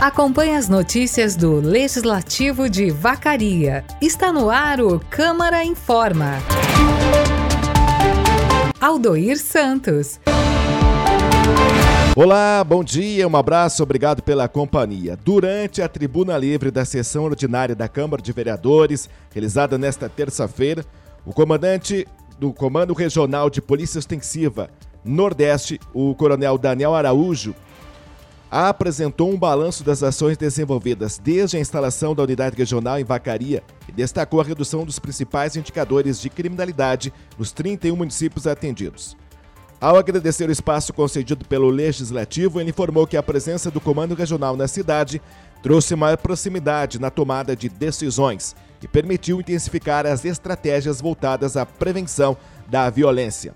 Acompanhe as notícias do Legislativo de Vacaria. Está no ar o Câmara Informa. Aldoir Santos. Olá, bom dia, um abraço, obrigado pela companhia. Durante a tribuna livre da sessão ordinária da Câmara de Vereadores, realizada nesta terça-feira, o comandante do Comando Regional de Polícia Ostensiva Nordeste, o Coronel Daniel Araújo, apresentou um balanço das ações desenvolvidas desde a instalação da unidade regional em Vacaria e destacou a redução dos principais indicadores de criminalidade nos 31 municípios atendidos. Ao agradecer o espaço concedido pelo Legislativo, ele informou que a presença do Comando Regional na cidade trouxe maior proximidade na tomada de decisões e permitiu intensificar as estratégias voltadas à prevenção da violência.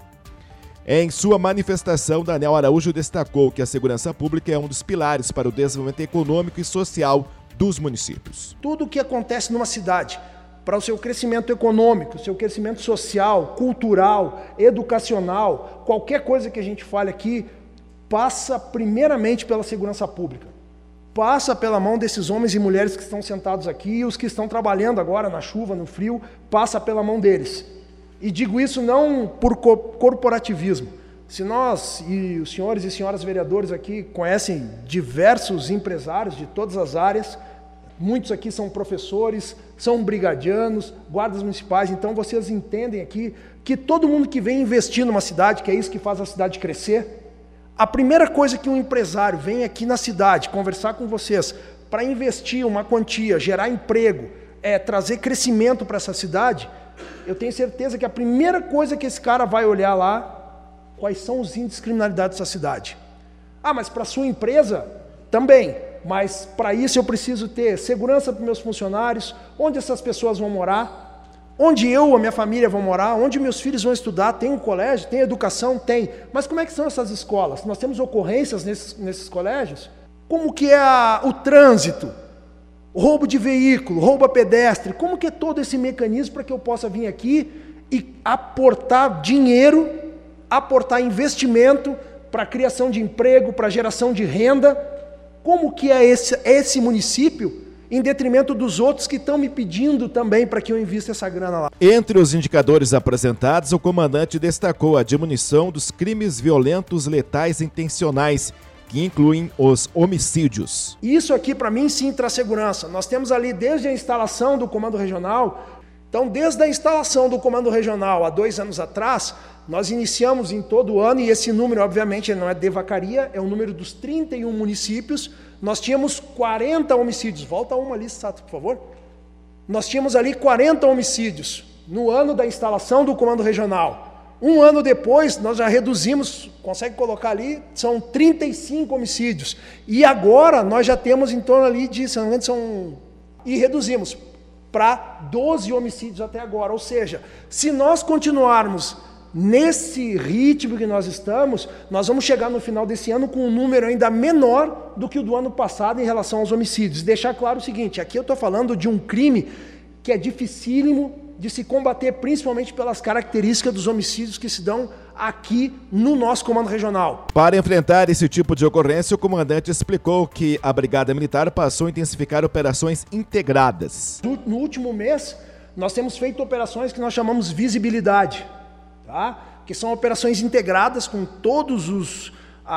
Em sua manifestação, Daniel Araújo destacou que a segurança pública é um dos pilares para o desenvolvimento econômico e social dos municípios. Tudo o que acontece numa cidade, para o seu crescimento econômico, seu crescimento social, cultural, educacional, qualquer coisa que a gente fale aqui, passa primeiramente pela segurança pública. Passa pela mão desses homens e mulheres que estão sentados aqui e os que estão trabalhando agora na chuva, no frio, passa pela mão deles. E digo isso não por corporativismo. Se nós e os senhores e senhoras vereadores aqui conhecem diversos empresários de todas as áreas, muitos aqui são professores, são brigadianos, guardas municipais, então vocês entendem aqui que todo mundo que vem investir numa cidade, que é isso que faz a cidade crescer, a primeira coisa que um empresário vem aqui na cidade conversar com vocês para investir uma quantia, gerar emprego, trazer crescimento para essa cidade, eu tenho certeza que a primeira coisa que esse cara vai olhar lá, quais são os índices de criminalidade dessa cidade. Ah, mas para a sua empresa? Também. Mas para isso eu preciso ter segurança para meus funcionários, onde essas pessoas vão morar, onde eu, a minha família vão morar, onde meus filhos vão estudar, tem um colégio, tem educação? Tem. Mas como é que são essas escolas? Nós temos ocorrências nesses colégios? Como que é o trânsito? Roubo de veículo, roubo a pedestre, como que é todo esse mecanismo para que eu possa vir aqui e aportar dinheiro, aportar investimento para a criação de emprego, para a geração de renda? Como que é esse município, em detrimento dos outros que estão me pedindo também para que eu invista essa grana lá? Entre os indicadores apresentados, o comandante destacou a diminuição dos crimes violentos letais intencionais, que incluem os homicídios. Isso aqui, para mim, sim, traz segurança. Nós temos ali, desde a instalação do Comando Regional, então, desde a instalação do Comando Regional, há 2 anos atrás, nós iniciamos em todo o ano, e esse número, obviamente, não é de Vacaria, é o número dos 31 municípios, nós tínhamos 40 homicídios. Volta uma ali, Sato, por favor. Nós tínhamos ali 40 homicídios no ano da instalação do Comando Regional. 1 ano depois, nós já reduzimos, consegue colocar ali, são 35 homicídios. E agora, nós já temos em torno ali de, se não me engano, e reduzimos para 12 homicídios até agora. Ou seja, se nós continuarmos nesse ritmo que nós estamos, nós vamos chegar no final desse ano com um número ainda menor do que o do ano passado em relação aos homicídios. Deixar claro o seguinte, aqui eu estou falando de um crime que é dificílimo de se combater, principalmente pelas características dos homicídios que se dão aqui no nosso Comando Regional. Para enfrentar esse tipo de ocorrência, o comandante explicou que a Brigada Militar passou a intensificar operações integradas. No último mês, nós temos feito operações que nós chamamos visibilidade, tá? Que são operações integradas com todos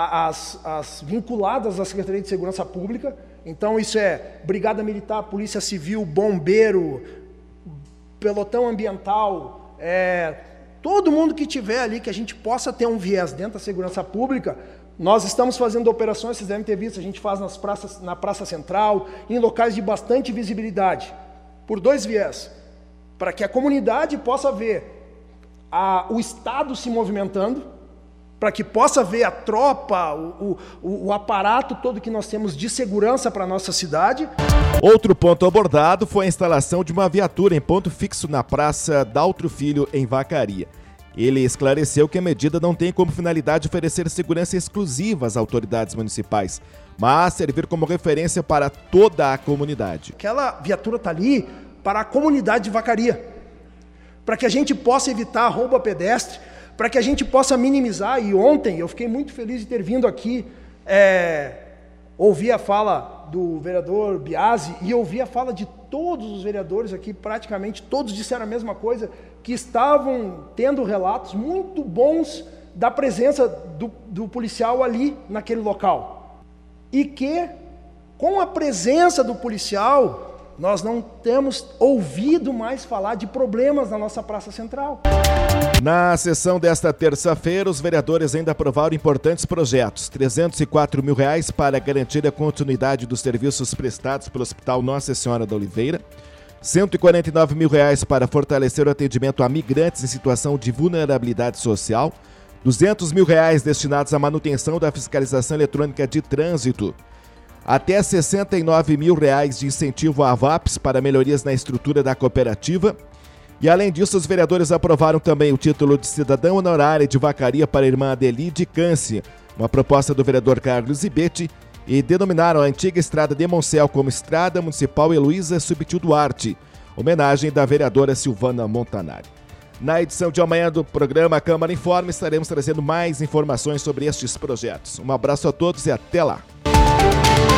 as vinculadas à Secretaria de Segurança Pública. Então isso é Brigada Militar, Polícia Civil, Bombeiro, pelotão ambiental, todo mundo que tiver ali, que a gente possa ter um viés dentro da segurança pública. Nós estamos fazendo operações, vocês devem ter visto, a gente faz na Praça Central, em locais de bastante visibilidade, por 2 viés, para que a comunidade possa ver o Estado se movimentando, para que possa ver a tropa, o aparato todo que nós temos de segurança para a nossa cidade. Outro ponto abordado foi a instalação de uma viatura em ponto fixo na Praça Daltro Filho, em Vacaria. Ele esclareceu que a medida não tem como finalidade oferecer segurança exclusiva às autoridades municipais, mas servir como referência para toda a comunidade. Aquela viatura está ali para a comunidade de Vacaria, para que a gente possa evitar roubo a pedestre, para que a gente possa minimizar. E ontem eu fiquei muito feliz de ter vindo aqui ouvir a fala do vereador Biasi e ouvi a fala de todos os vereadores aqui, praticamente todos disseram a mesma coisa, que estavam tendo relatos muito bons da presença do policial ali naquele local. E que, com a presença do policial, nós não temos ouvido mais falar de problemas na nossa Praça Central. Na sessão desta terça-feira, os vereadores ainda aprovaram importantes projetos. R$304 mil para garantir a continuidade dos serviços prestados pelo Hospital Nossa Senhora da Oliveira. R$149 mil para fortalecer o atendimento a migrantes em situação de vulnerabilidade social. R$200 mil destinados à manutenção da fiscalização eletrônica de trânsito. Até R$69 mil de incentivo à VAPs para melhorias na estrutura da cooperativa. E além disso, os vereadores aprovaram também o título de cidadã honorária de Vacaria para a irmã Adelide Câncio, uma proposta do vereador Carlos Zibete, e denominaram a antiga estrada de Moncel como Estrada Municipal Heloísa Subtil Duarte, homenagem da vereadora Silvana Montanari. Na edição de amanhã do programa Câmara Informa, estaremos trazendo mais informações sobre estes projetos. Um abraço a todos e até lá!